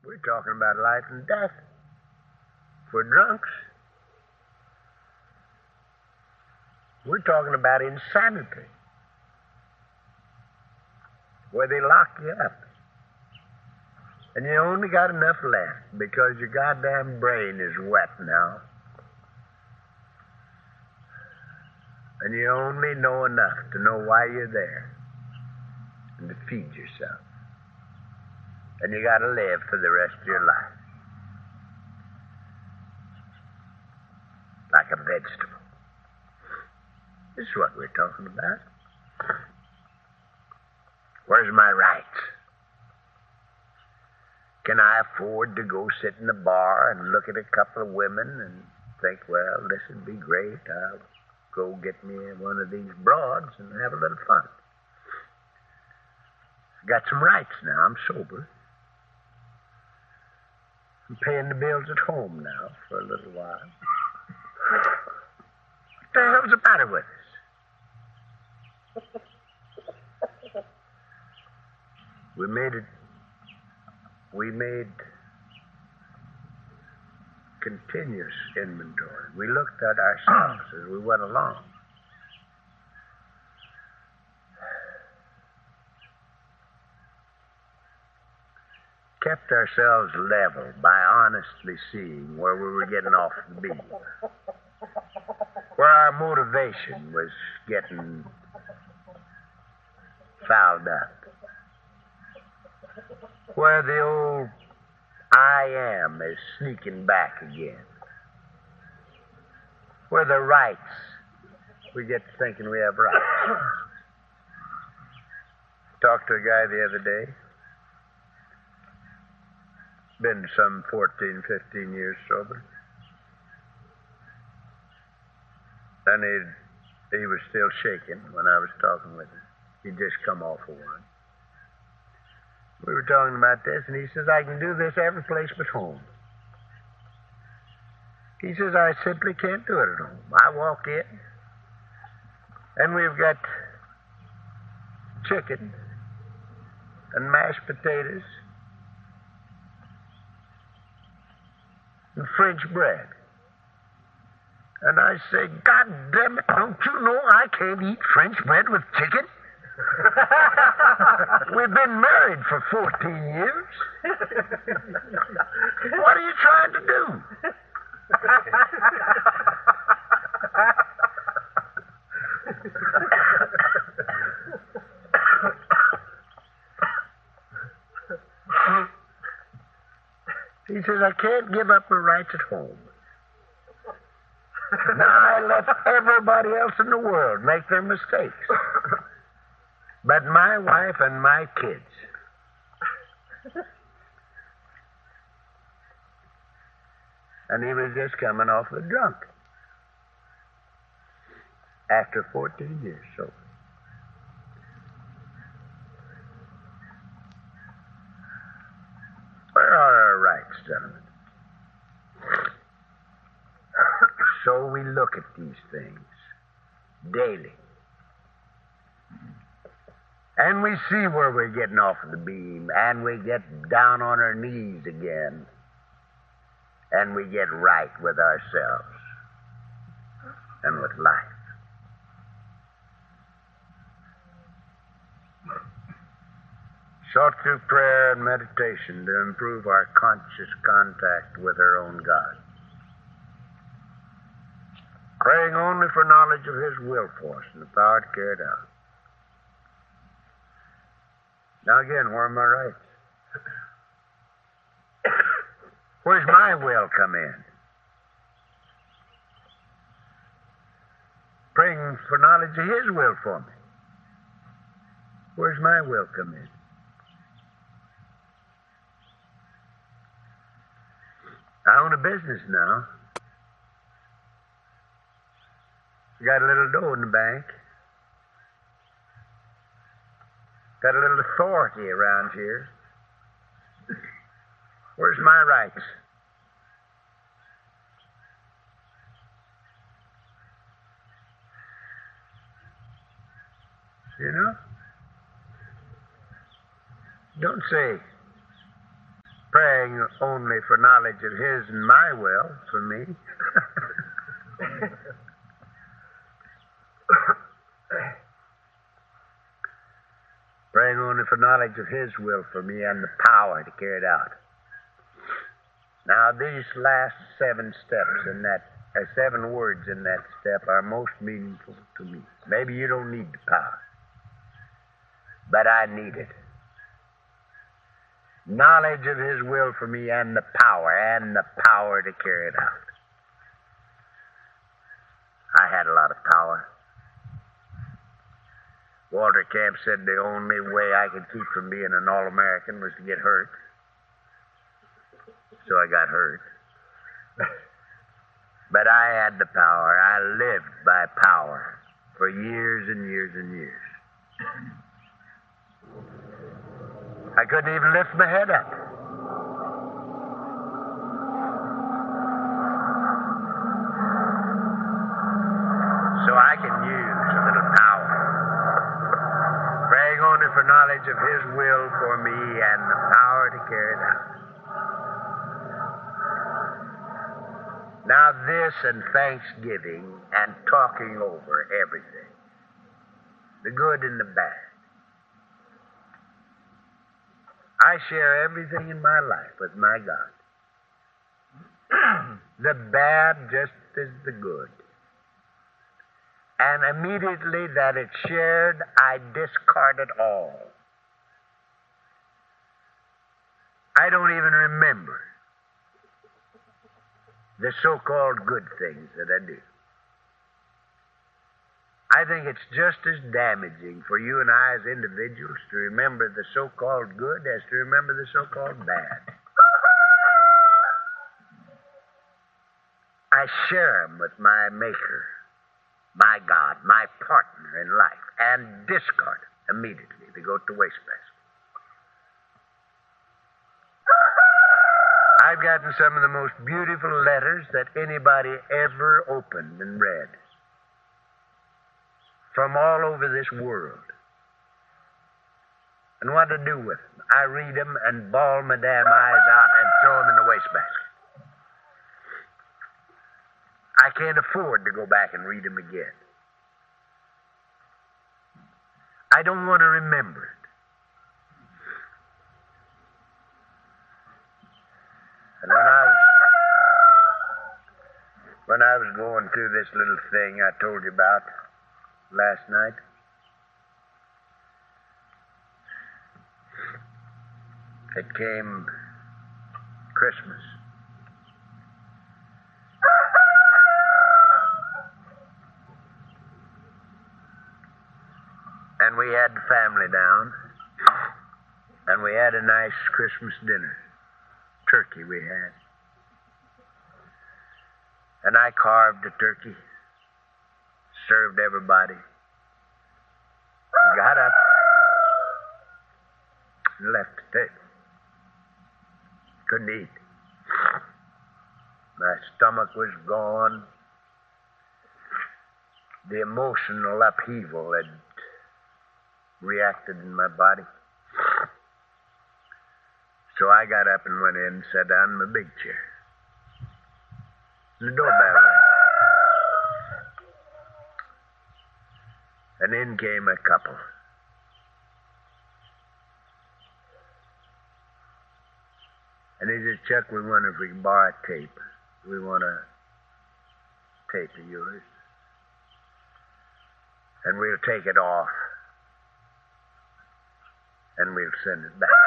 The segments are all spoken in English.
We're talking about life and death for drunks. We're talking about insanity, where they lock you up. And you only got enough left because your goddamn brain is wet now. And you only know enough to know why you're there and to feed yourself. And you got to live for the rest of your life like a vegetable. This is what we're talking about. Where's my rights? Can I afford to go sit in the bar and look at a couple of women and think, well, this would be great. I'll go get me one of these broads and have a little fun. I got some rights now. I'm sober. I'm paying the bills at home now for a little while. What the hell's the matter with us? We made continuous inventory. We looked at ourselves as we went along. Kept ourselves level by honestly seeing where we were getting off the beam, where our motivation was getting fouled up, where the old I am is sneaking back again, where the rights, we get to thinking we have rights. Talked to a guy the other day, been some 14, 15 years sober, and he was still shaking when I was talking with him. He'd just come off of one. We were talking about this, and he says, I can do this every place but home. He says, I simply can't do it at home. I walk in, and we've got chicken and mashed potatoes and French bread. And I say, God damn it, don't you know I can't eat French bread with chicken? We've been married for 14 years. What are you trying to do? He says, I can't give up my rights at home. Now I let everybody else in the world make their mistakes. But my wife and my kids. And he was just coming off a drunk. After 14 years sober. Where are our rights, gentlemen? So we look at these things daily. And we see where we're getting off of the beam, and we get down on our knees again, and we get right with ourselves and with life. Sought through prayer and meditation to improve our conscious contact with our own God. Praying only for knowledge of His will for us and the power to carry it out. Now again, where are my rights? Where's my will come in? Praying for knowledge of His will for me. Where's my will come in? I own a business now. Got a little dough in the bank. Got a little authority around here. Where's my rights? You know? Don't say praying only for knowledge of His and my will for me. Praying only for knowledge of His will for me and the power to carry it out. Now, these last 7 steps in that, 7 words in that step are most meaningful to me. Maybe you don't need the power, but I need it. Knowledge of His will for me and the power to carry it out. I had a lot of power. Walter Camp said the only way I could keep from being an All-American was to get hurt. So I got hurt. But I had the power. I lived by power for years and years and years. I couldn't even lift my head up. So I can use a little power. Praying only for knowledge of His will for me and the power to carry it out. Now this and thanksgiving and talking over everything, the good and the bad. I share everything in my life with my God. The bad just as the good. And immediately that it's shared, I discard it all. I don't even remember the so-called good things that I do. I think it's just as damaging for you and I as individuals to remember the so-called good as to remember the so-called bad. I share them with my Maker, my God, my partner in life, and discard them immediately. They go to wastebasket. I've gotten some of the most beautiful letters that anybody ever opened and read from all over this world. And what to do with them? I read them and bawl my damn eyes out and throw them in the wastebasket. I can't afford to go back and read them again. I don't want to remember it. And when I was going through this little thing I told you about last night, it came Christmas. And we had the family down, and we had a nice Christmas dinner. Turkey we had. And I carved the turkey, served everybody, got up, and left the table. Couldn't eat. My stomach was gone. The emotional upheaval had reacted in my body. So I got up and went in and sat down in my big chair. And the doorbell rang. And in came a couple. And he said, Chuck, we wonder if we can borrow a tape. We want a tape of yours. And we'll take it off. And we'll send it back.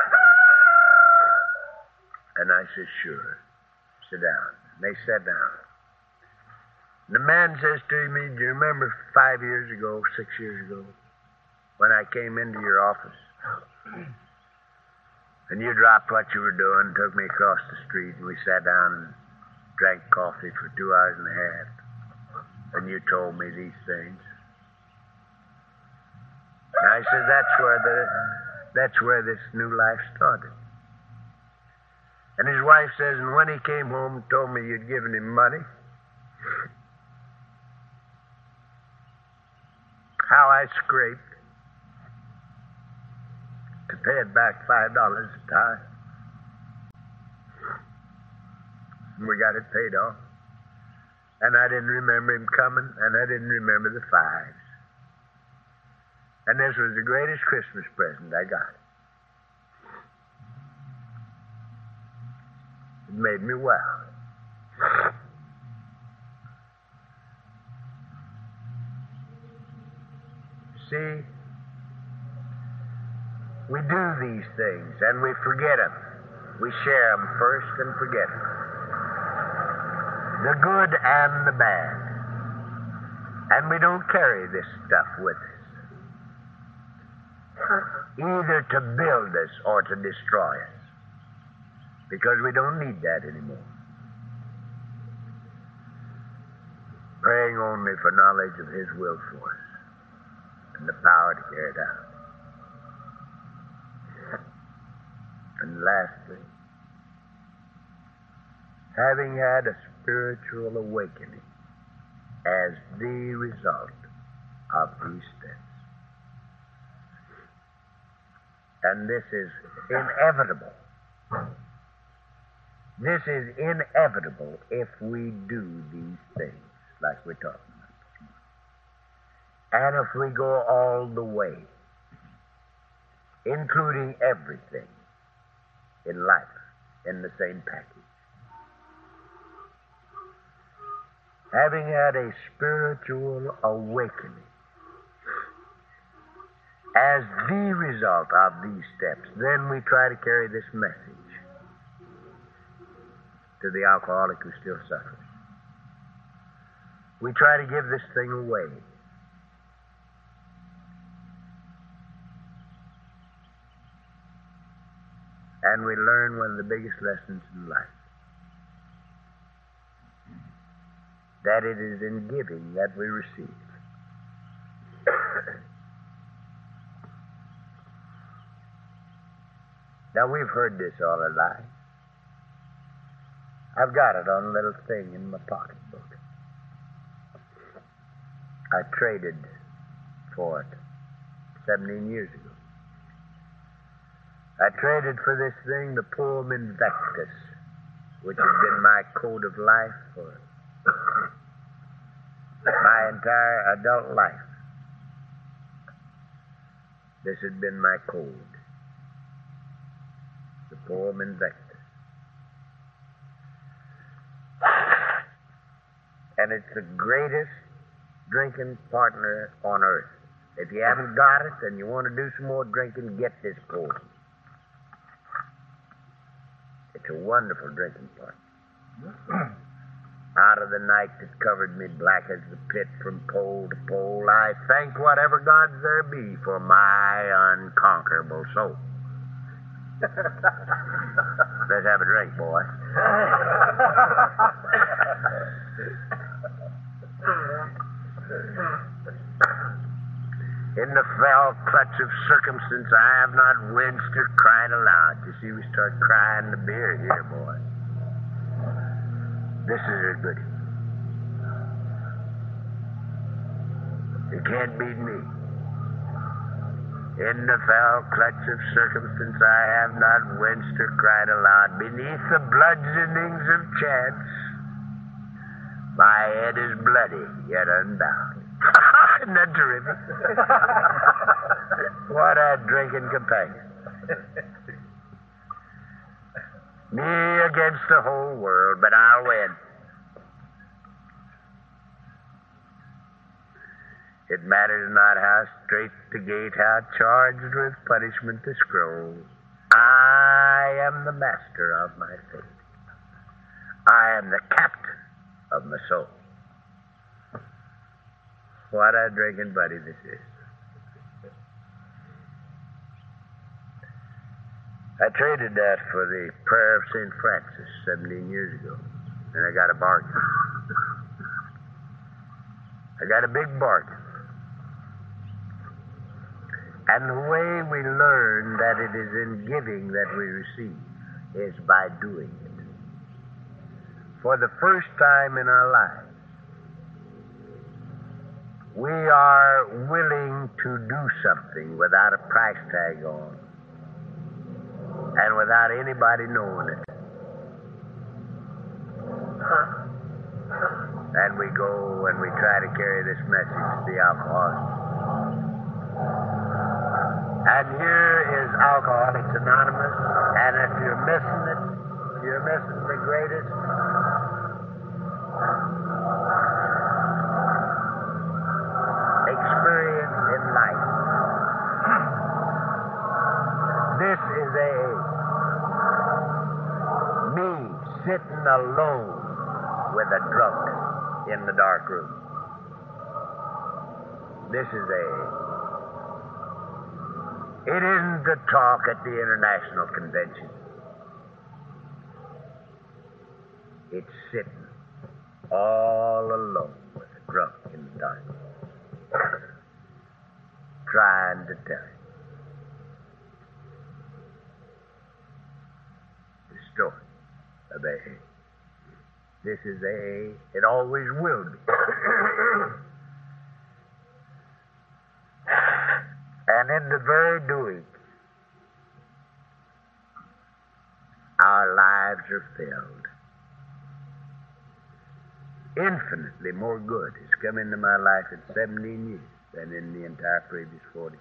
And I said, sure. Sit down. And they sat down. And the man says to me, do you remember 5 years ago, 6 years ago, when I came into your office? And you dropped what you were doing, took me across the street, and we sat down and drank coffee for 2 hours and a half. And you told me these things. And I said, that's where this new life started. And his wife says, and when he came home and told me you'd given him money, how I scraped to pay it back $5 a time. And we got it paid off. And I didn't remember him coming, and I didn't remember the fives. And this was the greatest Christmas present I got. It made me well. See, we do these things and we forget them. We share them first and forget them. The good and the bad. And we don't carry this stuff with us, either to build us or to destroy us, because we don't need that anymore. Praying only for knowledge of His will for us and the power to carry it out. And lastly, having had a spiritual awakening as the result of these steps. And this is inevitable. This is inevitable if we do these things like we're talking about this morning. And if we go all the way, including everything in life in the same package. Having had a spiritual awakening as the result of these steps, then we try to carry this message to the alcoholic who still suffers. We try to give this thing away. And we learn one of the biggest lessons in life. That it is in giving that we receive. Now, we've heard this all our lives. I've got it on a little thing in my pocketbook. I traded for it 17 years ago. I traded for this thing the poem Invictus, which has been my code of life for my entire adult life. This has been my code. The poem Invictus. And it's the greatest drinking partner on earth. If you haven't got it and you want to do some more drinking, get this poem. It's a wonderful drinking partner. Out of the night that covered me black as the pit from pole to pole, I thank whatever gods there be for my unconquerable soul. Let's have a drink, boy. In the fell clutch of circumstance, I have not winced or cried aloud. You see, we start crying the beer here, boy. This is a goodie. You can't beat me. In the foul clutch of circumstance, I have not winced or cried aloud. Beneath the bludgeonings of chance, my head is bloody yet unbound. Isn't that terrific? What a drinking companion. Me against the whole world, but I'll win. It matters not how straight the gate, how charged with punishment the scroll. I am the master of my fate. I am the captain of my soul. What a drinking buddy this is. I traded that for the prayer of St. Francis 17 years ago, and I got a bargain. I got a big bargain. And the way we learn that it is in giving that we receive is by doing it. For the first time in our lives, we are willing to do something without a price tag on and without anybody knowing it. And we go and we try to carry this message to the alcoholics. And here is Alcoholics Anonymous, and if you're missing it, you're missing the greatest experience in life. This is me sitting alone with a drunk in the dark room. This is It isn't the talk at the International Convention. It's sitting all alone with a drunk in the dark room, trying to tell him the story of AA. This is AA. It always will be. And in the very doing, our lives are filled. Infinitely more good has come into my life in 17 years than in the entire previous 43.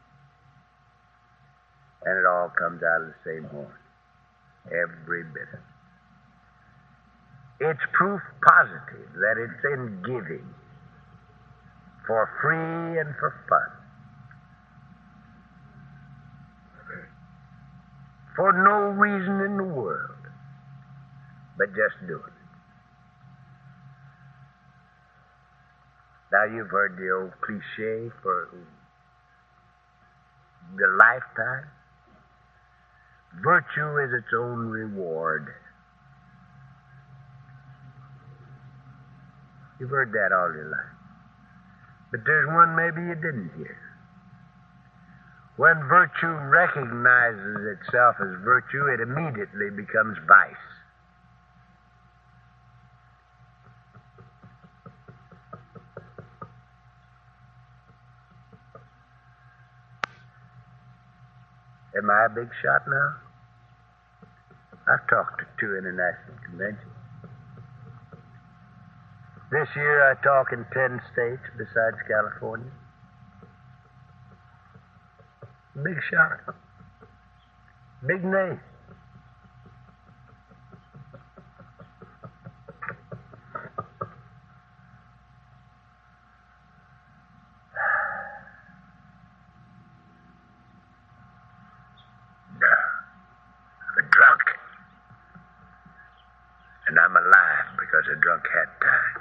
And it all comes out of the same horn. Every bit of it. It's proof positive that it's in giving for free and for fun. For no reason in the world, but just doing it. Now you've heard the old cliche for the lifetime. Virtue is its own reward. You've heard that all your life. But there's one maybe you didn't hear. When virtue recognizes itself as virtue, it immediately becomes vice. Am I a big shot now? I've talked at 2 international conventions. This year I talk in 10 states besides California. Big shot. Big name. I'm a drunk. And I'm alive because a drunk had time.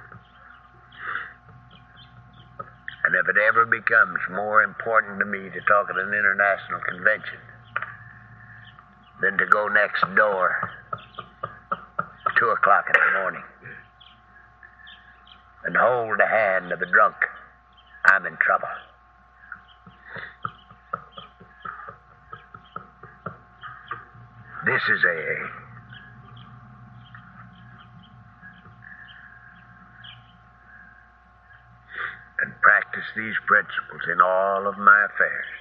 And if it ever becomes more important to me to talk at an international convention than to go next door 2 o'clock in the morning and hold the hand of a drunk, I'm in trouble. This is AA. And practice these principles in all of my affairs.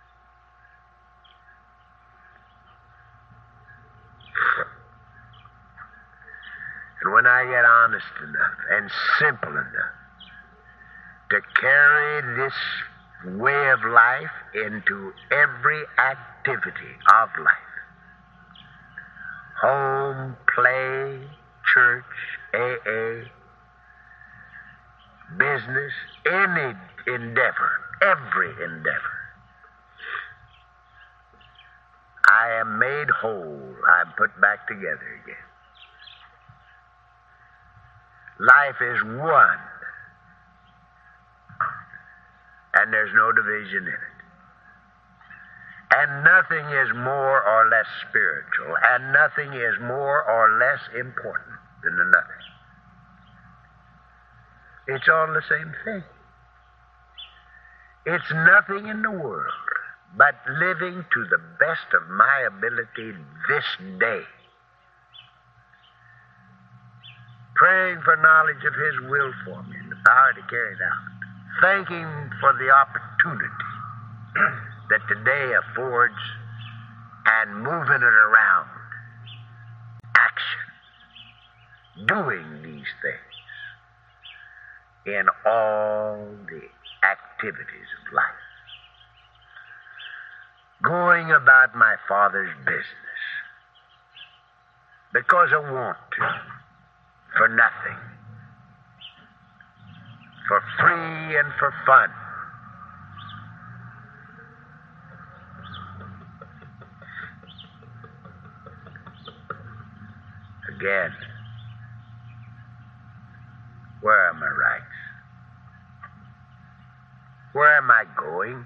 And when I get honest enough and simple enough to carry this way of life into every activity of life, home, play, church, AA, business, any endeavor, every endeavor, I am made whole. I'm put back together again. Life is one, and there's no division in it. And nothing is more or less spiritual, and nothing is more or less important than the nothing. It's all the same thing. It's nothing in the world but living to the best of my ability this day. Praying for knowledge of His will for me and the power to carry it out. Thanking for the opportunity that today affords and moving it around. Action. Doing these things. in all the activities of life, going about my Father's business because I want to, for nothing, for free and for fun. Again, where are my rights? Where am I going?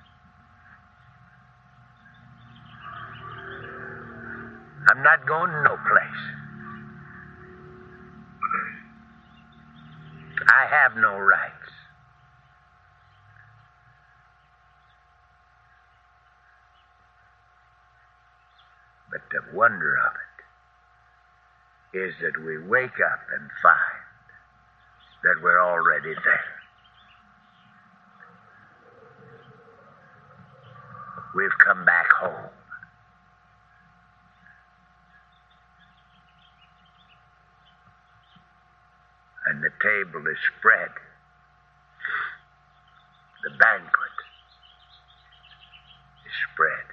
I'm not going no place. I have no rights. But the wonder of it is that we wake up and find that we're already there. We've come back home. And the table is spread. The banquet is spread.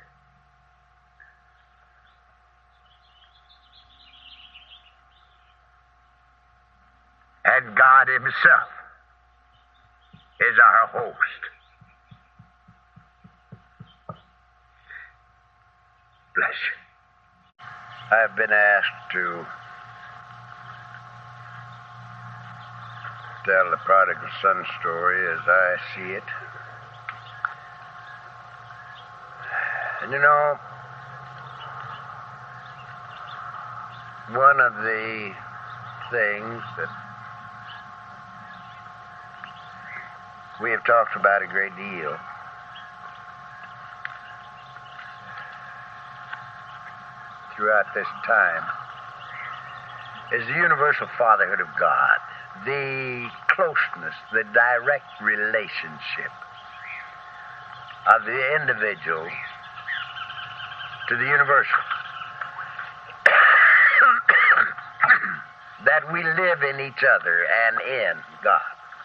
And God Himself is our host. Bless you. I've been asked to tell the prodigal son story as I see it. And you know, one of the things that we have talked about a great deal throughout this time is the universal fatherhood of God, the closeness, the direct relationship of the individual to the universal. That we live in each other and in God.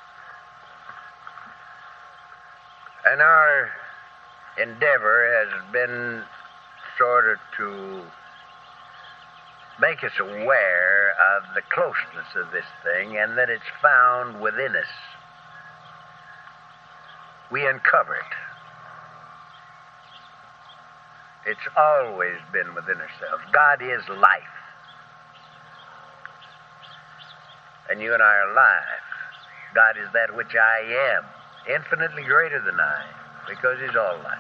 And our endeavor has been sort of to make us aware of the closeness of this thing and that it's found within us. We uncover it. It's always been within ourselves. God is life. And you and I are life. God is that which I am, infinitely greater than I, because He's all life.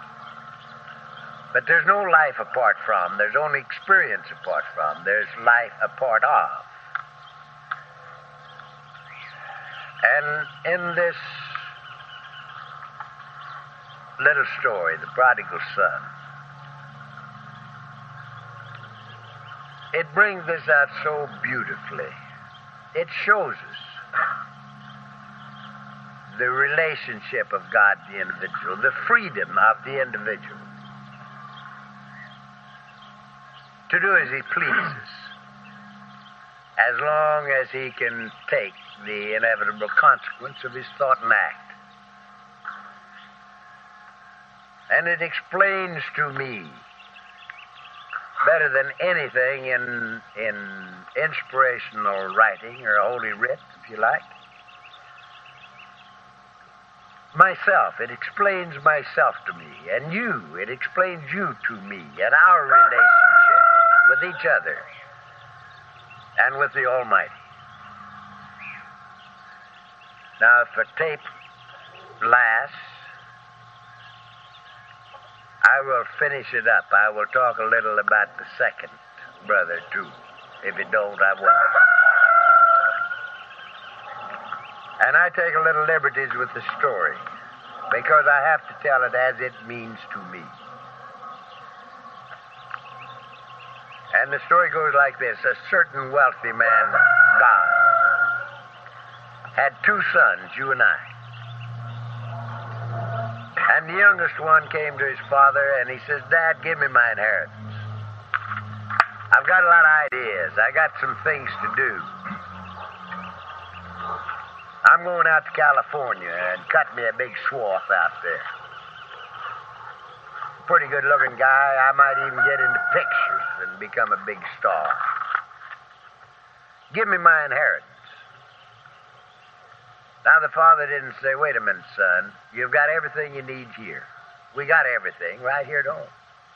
But there's no life apart from. There's only experience apart from. There's life apart of. And in this little story, the prodigal son, it brings this out so beautifully. It shows us the relationship of God, the individual, the freedom of the individual to do as he pleases, as long as he can take the inevitable consequence of his thought and act. And it explains to me better than anything in inspirational writing or holy writ, if you like. Myself, it explains myself to me, and you, it explains you to me, and our relationship with each other and with the Almighty. Now, if a tape lasts, I will finish it up. I will talk a little about the second brother, too. If it don't, I won't. And I take a little liberties with the story because I have to tell it as it means to me. And the story goes like this. A certain wealthy man, God, had two sons, you and I. And the youngest one came to his father and he says, Dad, give me my inheritance. I've got a lot of ideas. I got some things to do. I'm going out to California and cut me a big swath out there. Pretty good-looking guy. I might even get into pictures and become a big star. Give me my inheritance. Now, the father didn't say, wait a minute, son. You've got everything you need here. We got everything right here at home.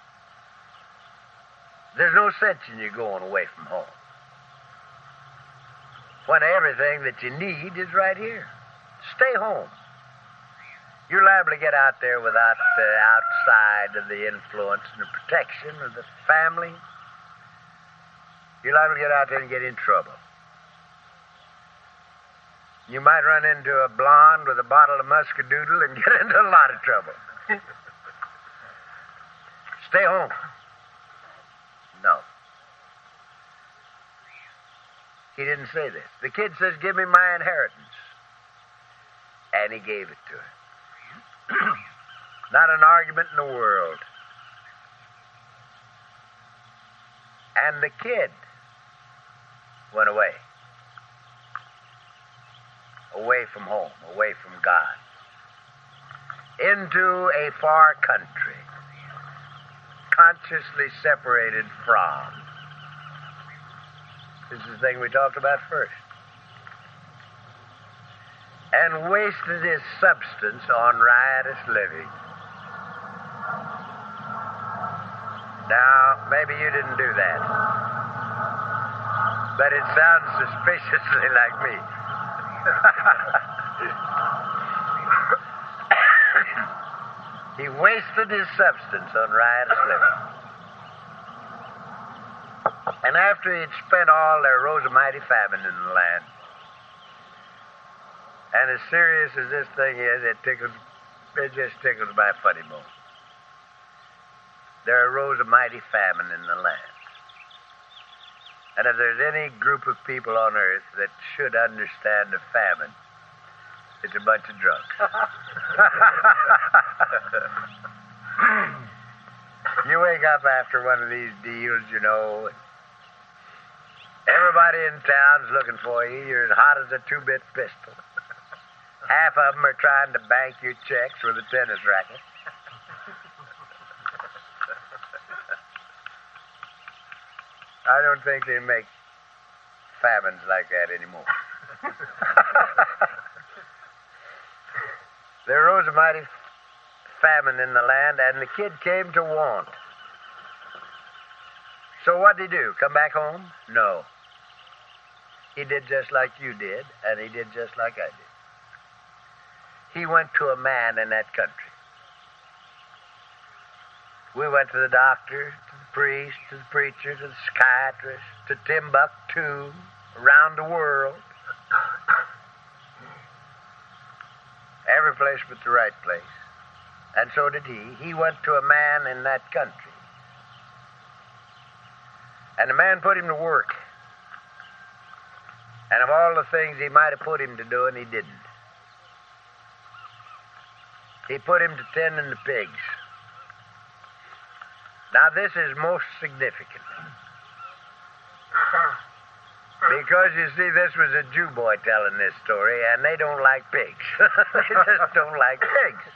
There's no sense in you going away from home when everything that you need is right here. Stay home. You're liable to get out there without the outside of the influence and the protection of the family. You're liable to get out there and get in trouble. You might run into a blonde with a bottle of muscadoodle and get into a lot of trouble. Stay home. No. He didn't say this. The kid says, give me my inheritance. And he gave it to her. Not an argument in the world. And the kid went away. Away from home, away from God. Into a far country. Consciously separated from. This is the thing we talked about first. And wasted his substance on riotous living. Now, maybe you didn't do that. But it sounds suspiciously like me. He wasted his substance on riotous living. And after he'd spent all, there rose a mighty famine in the land. And as serious as this thing is, it just tickles my funny bone. There arose a mighty famine in the land. And if there's any group of people on earth that should understand a famine, it's a bunch of drunks. You wake up after one of these deals, you know, everybody in town's looking for you. You're as hot as a two-bit pistol. Half of them are trying to bank your checks with a tennis racket. I don't think they make famines like that anymore. There arose a mighty famine in the land, and the kid came to want. So what did he do? Come back home? No. He did just like you did, and he did just like I did. He went to a man in that country. We went to the doctor, to the priest, to the preacher, to the psychiatrist, to Timbuktu, around the world. Every place but the right place. And so did he. He went to a man in that country. And the man put him to work. And of all the things he might have put him to doing, he didn't. He put him to tending the pigs. Now, this is most significant. Because, you see, this was a Jew boy telling this story, and they don't like pigs. They just don't like pigs.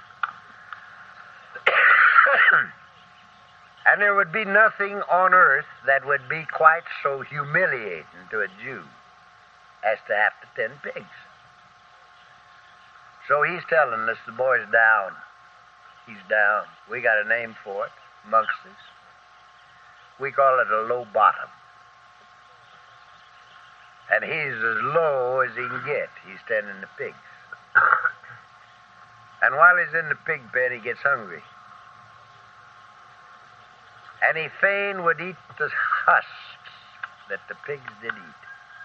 And there would be nothing on earth that would be quite so humiliating to a Jew as to have to tend pigs. So he's telling us the boy's down. He's down. We got a name for it amongst us. We call it a low bottom. And he's as low as he can get. He's tending the pigs. And while he's in the pig pen, he gets hungry. And he fain would eat the husks that the pigs did eat.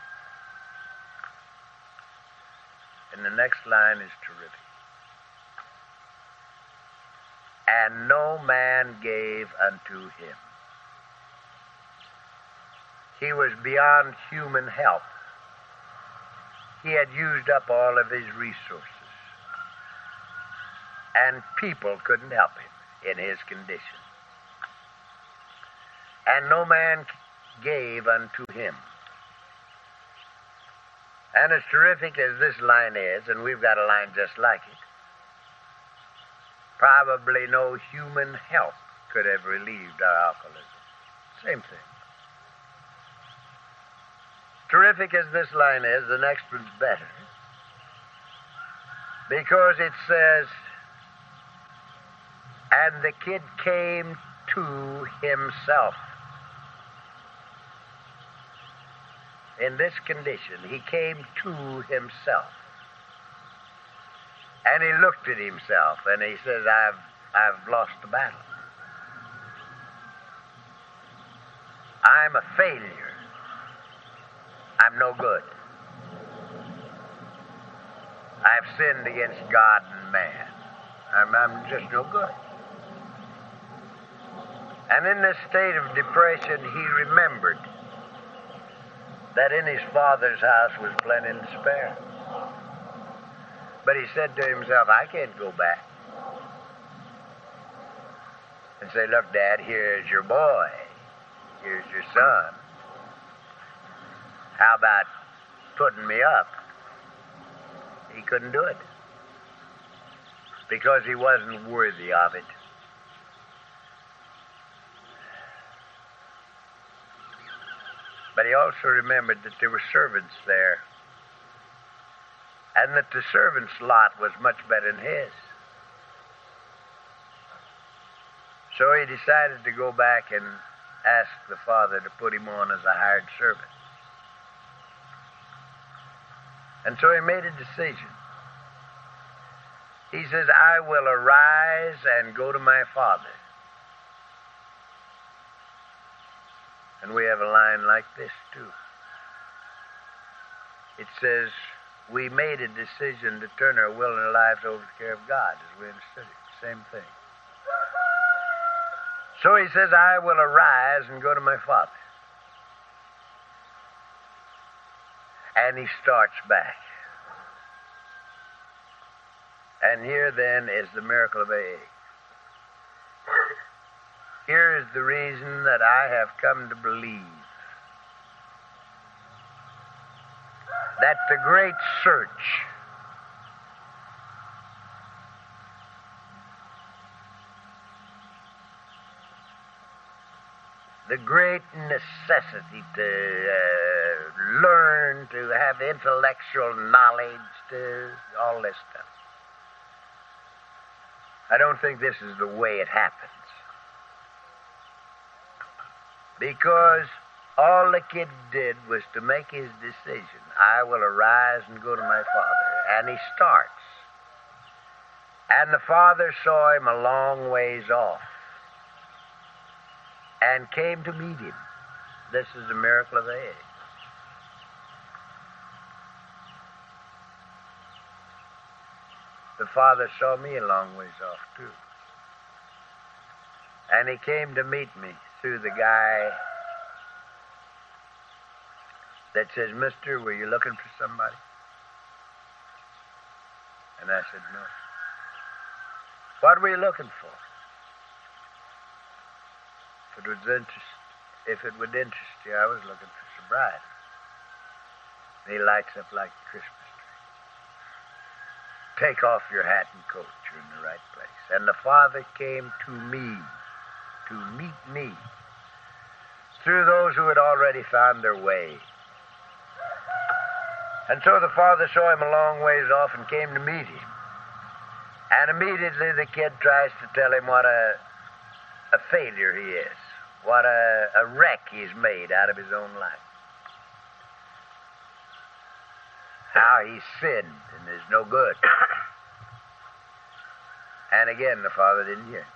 And the next line is terrific. And no man gave unto him. He was beyond human help. He had used up all of his resources. And people couldn't help him in his condition. And no man gave unto him. And as terrific as this line is, and we've got a line just like it, probably no human help could have relieved our alcoholism. Same thing. Terrific as this line is, the next one's better. Because it says, and the kid came to himself. In this condition, he came to himself. And he looked at himself and he says, I've lost the battle. I'm a failure. I'm no good. I've sinned against God and man. I'm just no good. And in this state of depression, he remembered that in his father's house was plenty to spare. But he said to himself, I can't go back and say, look, Dad, here's your boy. Here's your son. How about putting me up? He couldn't do it because he wasn't worthy of it. But he also remembered that there were servants there, and that the servant's lot was much better than his. So he decided to go back and ask the father to put him on as a hired servant. And so he made a decision. He says, I will arise and go to my father. And we have a line like this, too. It says, we made a decision to turn our will and our lives over to the care of God, as we understood it. Same thing. So he says, I will arise and go to my father. And he starts back. And here then is the miracle of AA. Here is the reason that I have come to believe that the great search the great necessity to learn, to have intellectual knowledge, to all this stuff. I don't think this is the way it happens. Because all the kid did was to make his decision. I will arise and go to my father. And he starts. And the father saw him a long ways off and came to meet him. This is a miracle of AA. The father saw me a long ways off, too. And he came to meet me through the guy that says, Mister, were you looking for somebody? And I said, no. What were you looking for? If it would interest you, I was looking for sobriety. And he lights up like a Christmas tree. Take off your hat and coat. You're in the right place. And the Father came to me, to meet me, through those who had already found their way. And so the father saw him a long ways off and came to meet him. And immediately the kid tries to tell him what a failure he is, what a wreck he's made out of his own life. How he sinned and is no good. And again, the father didn't hear.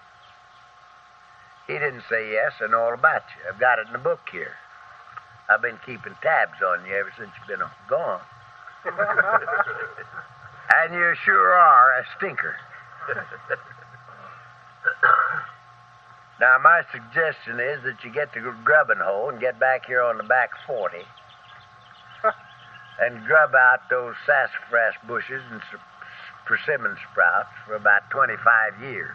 He didn't say yes, I know all about you. I've got it in the book here. I've been keeping tabs on you ever since you've been gone. And you sure are a stinker. Now, my suggestion is that you get the grubbing hoe and get back here on the back 40 and grub out those sassafras bushes and persimmon sprouts for about 25 years.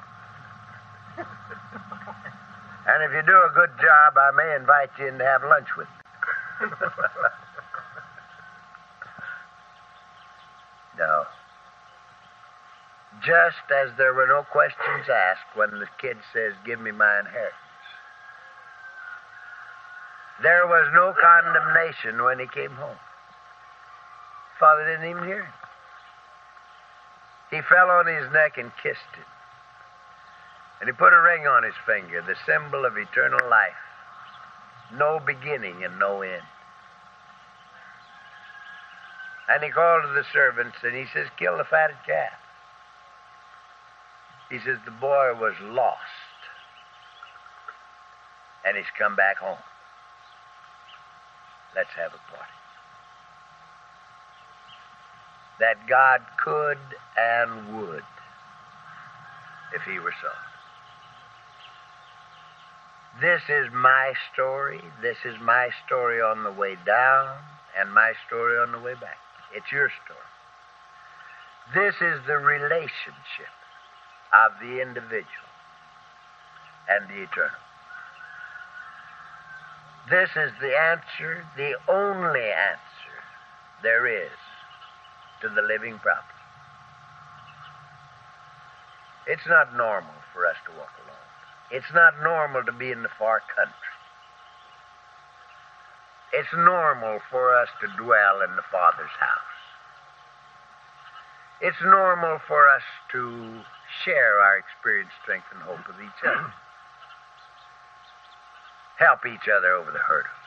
And if you do a good job, I may invite you in to have lunch with me. No. Just as there were no questions asked when the kid says, give me my inheritance. There was no condemnation when he came home. Father didn't even hear him. He fell on his neck and kissed him. And he put a ring on his finger, the symbol of eternal life. No beginning and no end. And he called to the servants and he says, kill the fatted calf. He says, the boy was lost. And he's come back home. Let's have a party. That God could and would if he were so. This is my story. This is my story on the way down and my story on the way back. It's your story. This is the relationship of the individual and the eternal. This is the answer, the only answer there is to the living problem. It's not normal for us to walk alone. It's not normal to be in the far country. It's normal for us to dwell in the Father's house. It's normal for us to share our experience, strength, and hope with each other. Help each other over the hurdles.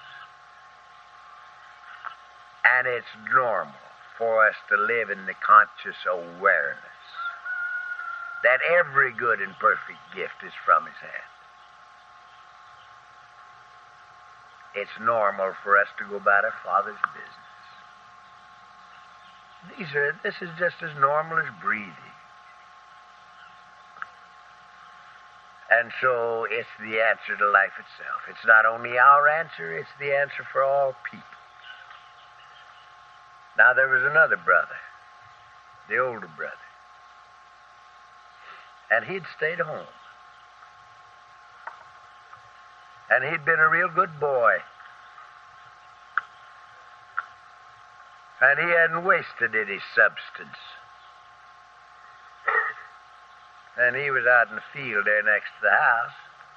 And it's normal for us to live in the conscious awareness that every good and perfect gift is from his hand. It's normal for us to go about our Father's business. This is just as normal as breathing. And so it's the answer to life itself. It's not only our answer, it's the answer for all people. Now there was another brother, the older brother. And he'd stayed home. And he'd been a real good boy. And he hadn't wasted any substance. And he was out in the field there next to the house.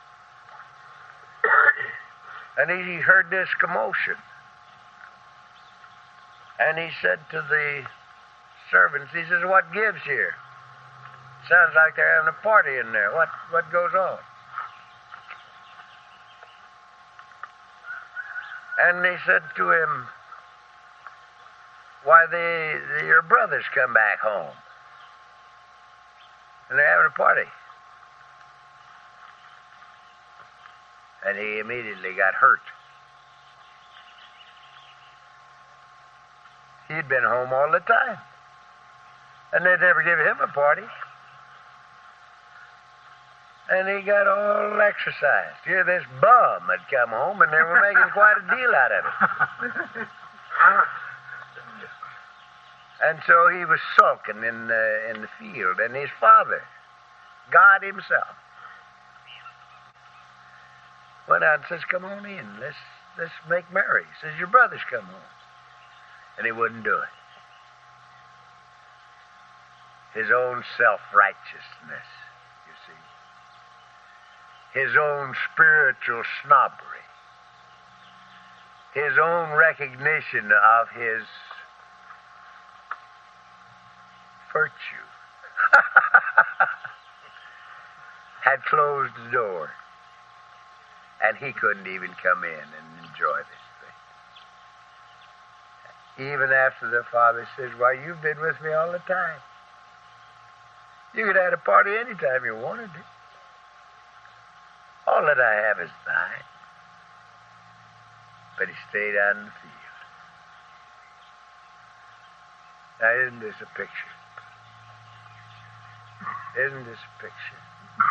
And he heard this commotion. And he said to the servants, he says, what gives here? Sounds like they're having a party in there. What goes on? And they said to him, why, your brothers come back home. And they're having a party. And he immediately got hurt. He'd been home all the time. And they'd never give him a party. And he got all exercised. Here, this bum had come home, and they were making quite a deal out of it. And so he was sulking in the field, and his father, God himself, went out and says, come on in, let's make merry. He says, your brothers come home. And he wouldn't do it. His own self-righteousness, you see. His own spiritual snobbery. His own recognition of his virtue had closed the door, and he couldn't even come in and enjoy this thing. Even after the father says, why, you've been with me all the time. You could have a party anytime you wanted to. All that I have is thine. But he stayed out in the field. Now, isn't this a picture? Isn't this a picture?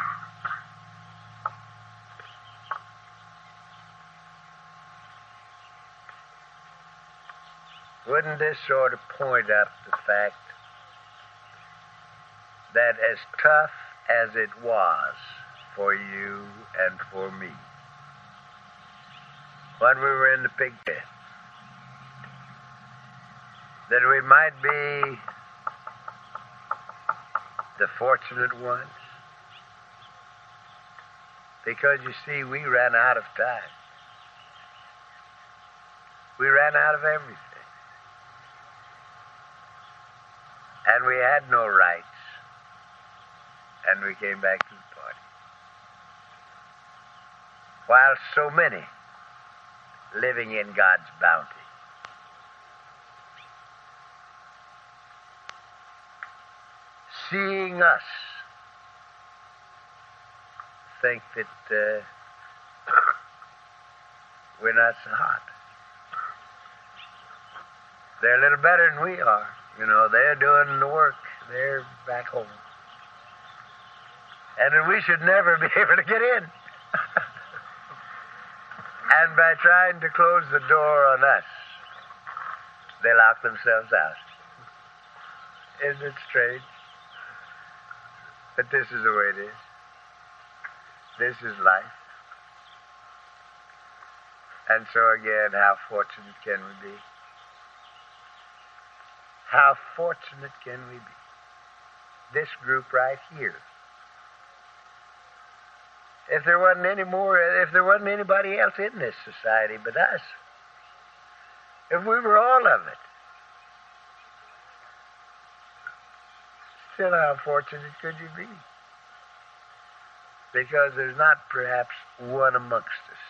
Wouldn't this sort of point out the fact that as tough as it was for you and for me, when we were in the pig pen, that we might be the fortunate ones? Because you see, we ran out of time. We ran out of everything. And we had no rights. And we came back to the party. While so many living in God's bounty. Seeing us think that we're not so hot. They're a little better than we are. You know, they're doing the work. They're back home. And that we should never be able to get in. And by trying to close the door on us, they lock themselves out. Isn't it strange? But this is the way it is. This is life. And so again, how fortunate can we be? How fortunate can we be? This group right here. If there wasn't anybody else in this society but us, if we were all of it, still how fortunate could you be? Because there's not perhaps one amongst us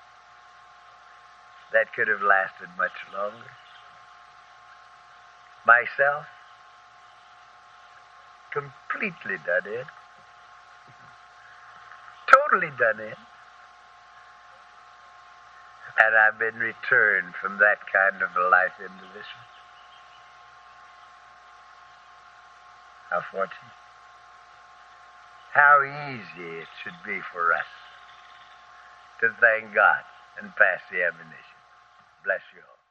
that could have lasted much longer. Myself, completely done in. Totally done in. And I've been returned from that kind of a life into this one. How fortunate. How easy it should be for us to thank God and pass the ammunition. Bless you all.